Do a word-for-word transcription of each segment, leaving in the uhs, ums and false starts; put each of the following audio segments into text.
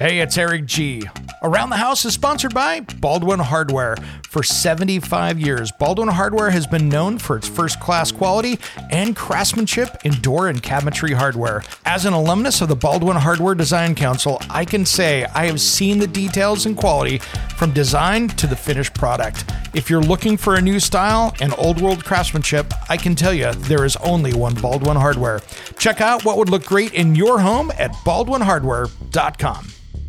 Hey, it's Eric G. Around the House is sponsored by Baldwin Hardware. For seventy-five years, Baldwin Hardware has been known for its first-class quality and craftsmanship in door and cabinetry hardware. As an alumnus of the Baldwin Hardware Design Council, I can say I have seen the details and quality from design to the finished product. If you're looking for a new style and old-world craftsmanship, I can tell you there is only one Baldwin Hardware. Check out what would look great in your home at baldwin hardware dot com.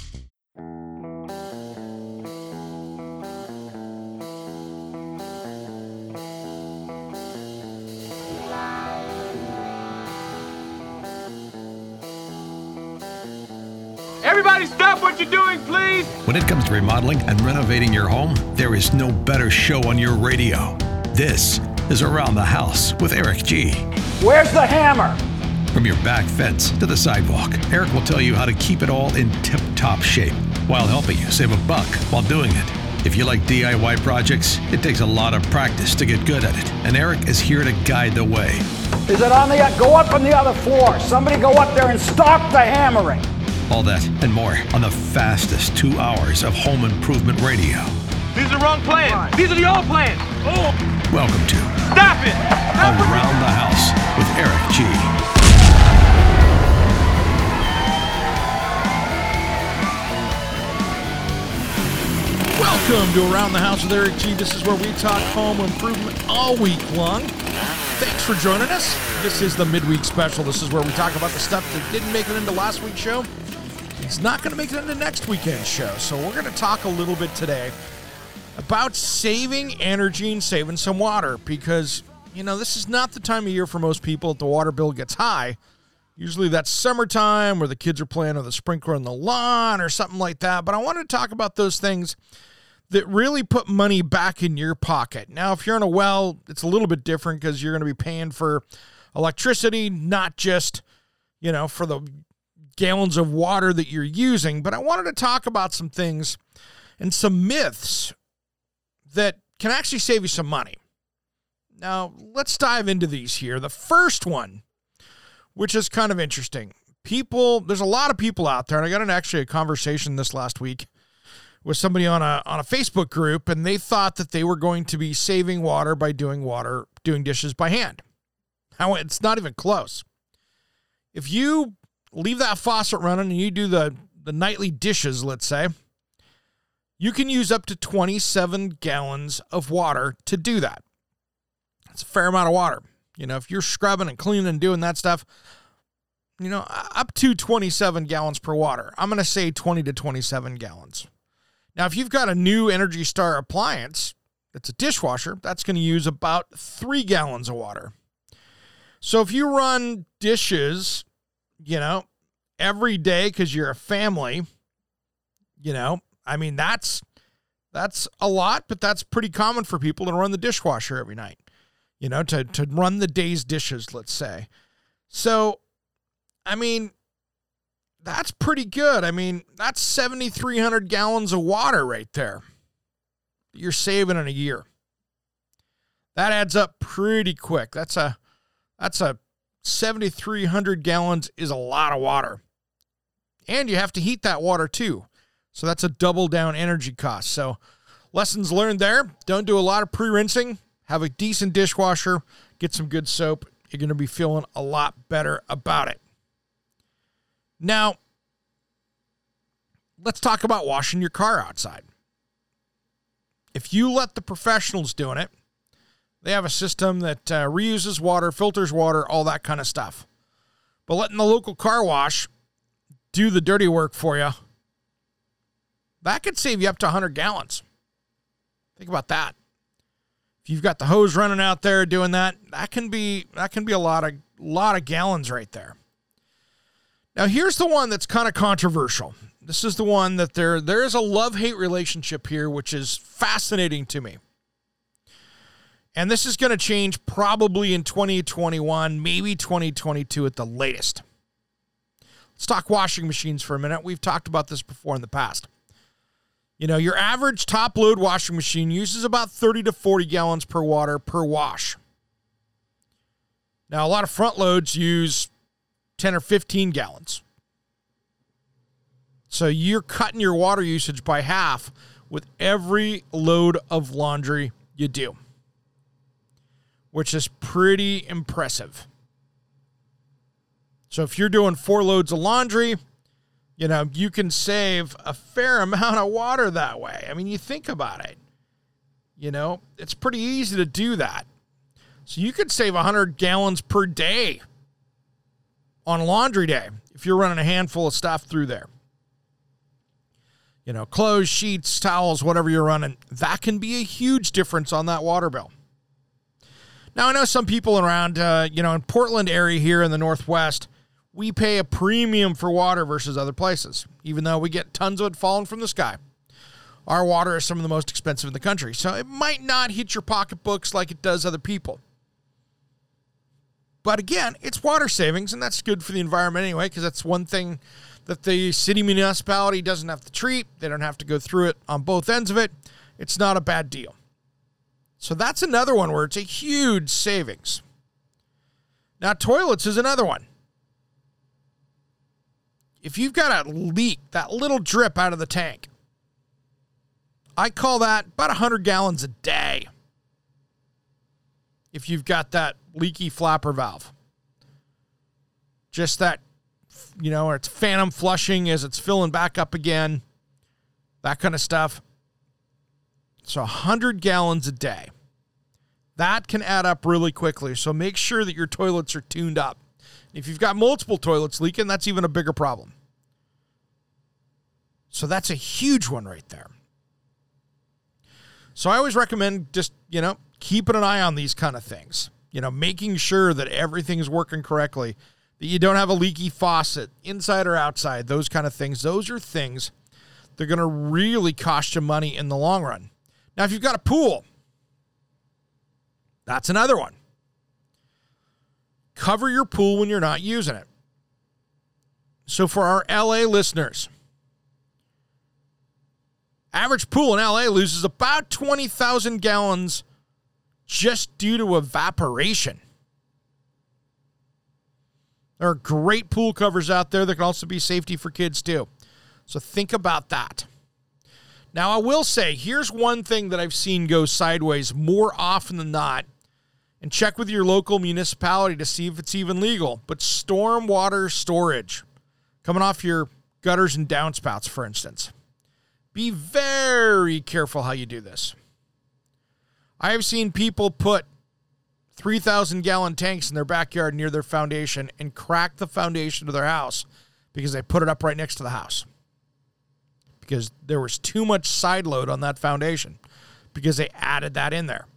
Everybody stop what you're doing, please! When it comes to remodeling and renovating your home, there is no better show on your radio. This is Around the House with Eric G. Where's the hammer? From your back fence to the sidewalk, Eric will tell you how to keep it all in tip-top shape while helping you save a buck while doing it. If you like D I Y projects, it takes a lot of practice to get good at it, and Eric is here to guide the way. Is it on the, go up on the other floor. Somebody go up there and stop the hammering. All that and more on the fastest two hours of home improvement radio. These are the wrong plans. These are the old plans. Oh! Welcome to Stop it! Stop Around the House with Eric G. Welcome to Around the House with Eric G. This is where we talk home improvement all week long. Thanks for joining us. This is the midweek special. This is where we talk about the stuff that didn't make it into last week's show. It's not going to make it into next weekend's show. So we're going to talk a little bit today about saving energy and saving some water because, you know, this is not the time of year for most people that the water bill gets high. Usually that's summertime where the kids are playing with a sprinkler on the lawn or something like that. But I want to talk about those things that really put money back in your pocket. Now, if you're in a well, it's a little bit different because you're going to be paying for electricity, not just, you know, for the gallons of water that you're using. But I wanted to talk about some things and some myths that can actually save you some money. Now, let's dive into these here. The first one, which is kind of interesting. People, there's a lot of people out there, and I got an actually a conversation this last week with somebody on a on a Facebook group, and they thought that they were going to be saving water by doing water, doing dishes by hand. How it's not even close. If you leave that faucet running and you do the, the nightly dishes, let's say, you can use up to twenty-seven gallons of water to do that. That's a fair amount of water. You know, if you're scrubbing and cleaning and doing that stuff, you know, up to twenty-seven gallons per water. I'm going to say twenty to twenty-seven gallons. Now, if you've got a new Energy Star appliance, that's a dishwasher, that's going to use about three gallons of water. So if you run dishes, you know, every day because you're a family, you know, I mean, that's that's a lot, but that's pretty common for people to run the dishwasher every night, you know, to, to run the day's dishes, let's say. So, I mean, that's pretty good. I mean, that's seventy-three hundred gallons of water right there you're saving in a year. That adds up pretty quick. That's a, that's a seventy-three hundred gallons is a lot of water. And you have to heat that water too. So that's a double down energy cost. So lessons learned there. Don't do a lot of pre-rinsing. Have a decent dishwasher. Get some good soap. You're going to be feeling a lot better about it. Now, let's talk about washing your car outside. If you let the professionals doing it, they have a system that uh, reuses water, filters water, all that kind of stuff. But letting the local car wash do the dirty work for you, that could save you up to one hundred gallons. Think about that. If you've got the hose running out there doing that, that can be that can be a lot of lot of gallons right there. Now, here's the one that's kind of controversial. This is the one that there there is a love-hate relationship here, which is fascinating to me. And this is going to change probably in twenty twenty-one, maybe twenty twenty-two at the latest. Let's talk washing machines for a minute. We've talked about this before in the past. You know, your average top-load washing machine uses about thirty to forty gallons per water per wash. Now, a lot of front loads use ten or fifteen gallons. So you're cutting your water usage by half with every load of laundry you do, which is pretty impressive. So if you're doing four loads of laundry, you know, you can save a fair amount of water that way. I mean, you think about it. You know, it's pretty easy to do that. So you could save one hundred gallons per day on laundry day if you're running a handful of stuff through there. You know, clothes, sheets, towels, whatever you're running, that can be a huge difference on that water bill. Now, I know some people around, uh, you know, in Portland area here in the Northwest, we pay a premium for water versus other places, even though we get tons of it falling from the sky. Our water is some of the most expensive in the country, so it might not hit your pocketbooks like it does other people. But again, it's water savings, and that's good for the environment anyway, because that's one thing that the city municipality doesn't have to treat. They don't have to go through it on both ends of it. It's not a bad deal. So that's another one where it's a huge savings. Now, toilets is another one. If you've got a leak, that little drip out of the tank, I call that about one hundred gallons a day. If you've got that leaky flapper valve. Just that, you know, or it's phantom flushing as it's filling back up again. That kind of stuff. So one hundred gallons a day. That can add up really quickly. So make sure that your toilets are tuned up. If you've got multiple toilets leaking, that's even a bigger problem. So that's a huge one right there. So I always recommend just, you know, keeping an eye on these kind of things. You know, making sure that everything is working correctly, that you don't have a leaky faucet, inside or outside, those kind of things. Those are things that are going to really cost you money in the long run. Now, if you've got a pool, that's another one. Cover your pool when you're not using it. So for our L A listeners, average pool in L A loses about twenty thousand gallons just due to evaporation. There are great pool covers out there that can also be safety for kids too. So think about that. Now, I will say, here's one thing that I've seen go sideways more often than not, and check with your local municipality to see if it's even legal, but stormwater storage, coming off your gutters and downspouts, for instance. Be very careful how you do this. I have seen people put three thousand gallon tanks in their backyard near their foundation and crack the foundation of their house because they put it up right next to the house. Because there was too much side load on that foundation because they added that in there.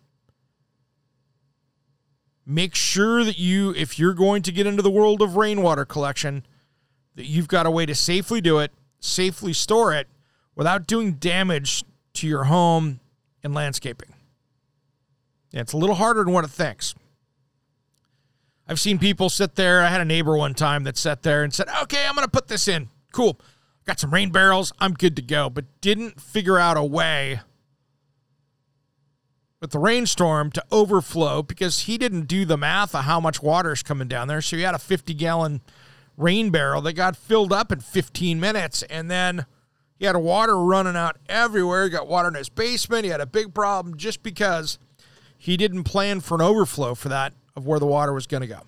Make sure that you, if you're going to get into the world of rainwater collection, that you've got a way to safely do it, safely store it, without doing damage to your home and landscaping. Yeah, it's a little harder than what it thinks. I've seen people sit there. I had a neighbor one time that sat there and said, okay, I'm going to put this in. Cool. Got some rain barrels. I'm good to go. But didn't figure out a way with the rainstorm to overflow because he didn't do the math of how much water is coming down there. So he had a fifty gallon rain barrel that got filled up in fifteen minutes. And then he had water running out everywhere. He got water in his basement. He had a big problem just because he didn't plan for an overflow for that of where the water was going to go.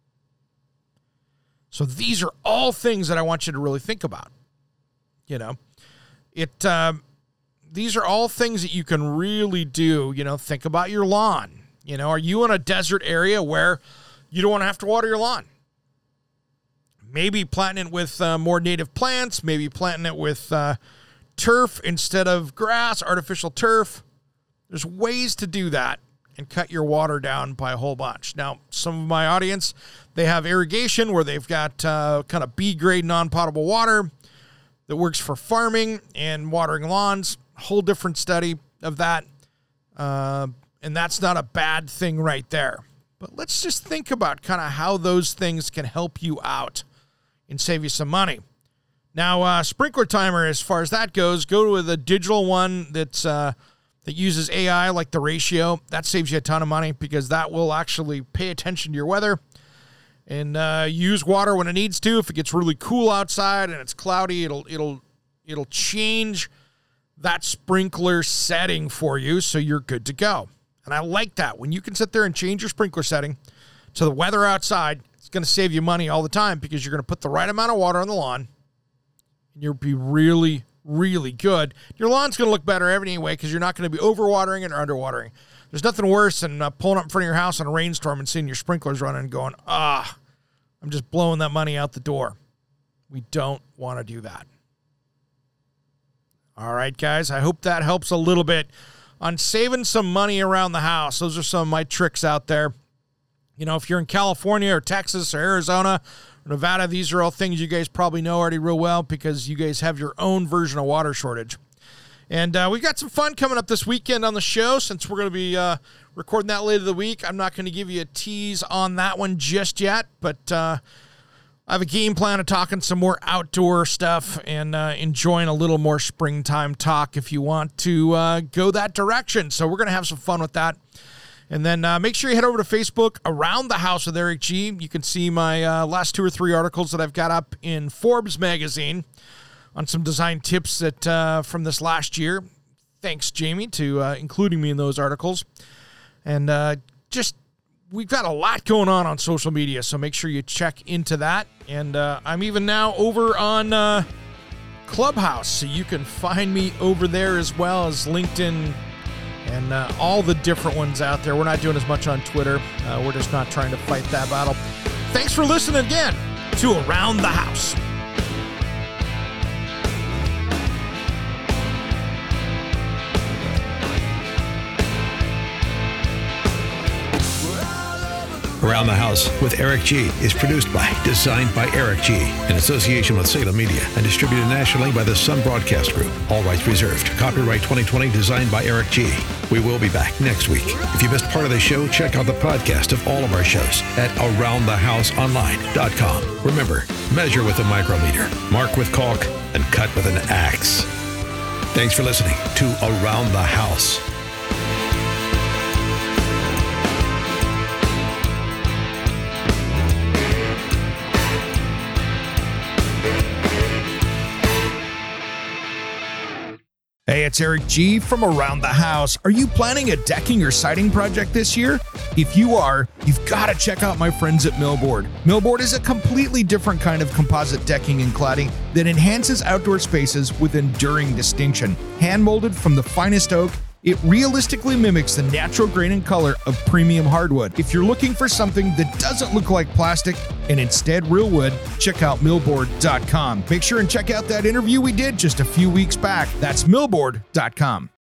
So these are all things that I want you to really think about. You know, it. Um, these are all things that you can really do. You know, think about your lawn. You know, are you in a desert area where you don't want to have to water your lawn? Maybe planting it with uh, more native plants. Maybe planting it with uh, turf instead of grass, artificial turf. There's ways to do that and cut your water down by a whole bunch. Now, some of my audience, they have irrigation where they've got uh, kind of B-grade non-potable water that works for farming and watering lawns. Whole different study of that. Uh, and that's not a bad thing right there. But let's just think about kind of how those things can help you out and save you some money. Now, uh, sprinkler timer, as far as that goes, go to the digital one that's uh, that uses A I like the Ratio. That saves you a ton of money because that will actually pay attention to your weather and uh, use water when it needs to. If it gets really cool outside and it's cloudy, it'll it'll It'll change that sprinkler setting for you so you're good to go. And I like that. When you can sit there and change your sprinkler setting to the weather outside, it's going to save you money all the time because you're going to put the right amount of water on the lawn and you'll be really, really good. Your lawn's going to look better anyway because you're not going to be overwatering it or underwatering. There's nothing worse than uh, pulling up in front of your house in a rainstorm and seeing your sprinklers running and going, ah, I'm just blowing that money out the door. We don't want to do that. All right, guys, I hope that helps a little bit on saving some money around the house. Those are some of my tricks out there. You know, if you're in California or Texas or Arizona or Nevada, these are all things you guys probably know already real well because you guys have your own version of water shortage. And uh, we've got some fun coming up this weekend on the show. Since we're going to be uh, recording that later in the week, I'm not going to give you a tease on that one just yet. But uh, I have a game plan of talking some more outdoor stuff and uh, enjoying a little more springtime talk if you want to uh, go that direction. So we're going to have some fun with that. And then uh, make sure you head over to Facebook, Around the House with Eric G. You can see my uh, last two or three articles that I've got up in Forbes magazine on some design tips that uh, from this last year. Thanks, Jamie, to uh, including me in those articles. And uh, just, we've got a lot going on on social media, so make sure you check into that. And uh, I'm even now over on uh, Clubhouse, so you can find me over there as well as LinkedIn and uh, all the different ones out there. We're not doing as much on Twitter. Uh, we're just not trying to fight that battle. Thanks for listening again to Around the House. Around the House with Eric G. is produced by, designed by Eric G. in association with Salem Media and distributed nationally by the Sun Broadcast Group. All rights reserved. Copyright twenty twenty, designed by Eric G. We will be back next week. If you missed part of the show, check out the podcast of all of our shows at around the house online dot com. Remember, measure with a micrometer, mark with caulk, and cut with an axe. Thanks for listening to Around the House. Hey, it's Eric G. from Around the House. Are you planning a decking or siding project this year? If you are, you've got to check out my friends at Millboard. Millboard is a completely different kind of composite decking and cladding that enhances outdoor spaces with enduring distinction. Hand-molded from the finest oak, it realistically mimics the natural grain and color of premium hardwood. If you're looking for something that doesn't look like plastic and instead real wood, check out millboard dot com. Make sure and check out that interview we did just a few weeks back. That's millboard dot com.